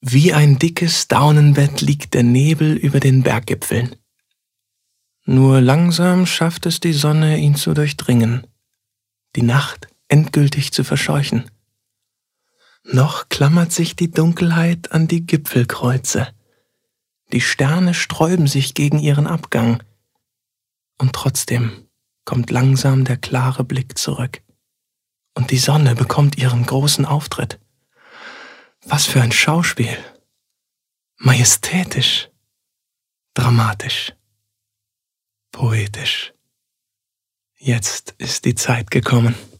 Wie ein dickes Daunenbett liegt der Nebel über den Berggipfeln. Nur langsam schafft es die Sonne, ihn zu durchdringen, die Nacht endgültig zu verscheuchen. Noch klammert sich die Dunkelheit an die Gipfelkreuze. Die Sterne sträuben sich gegen ihren Abgang. Und trotzdem kommt langsam der klare Blick zurück. Und die Sonne bekommt ihren großen Auftritt. Was für ein Schauspiel! Majestätisch, dramatisch, poetisch. Jetzt ist die Zeit gekommen.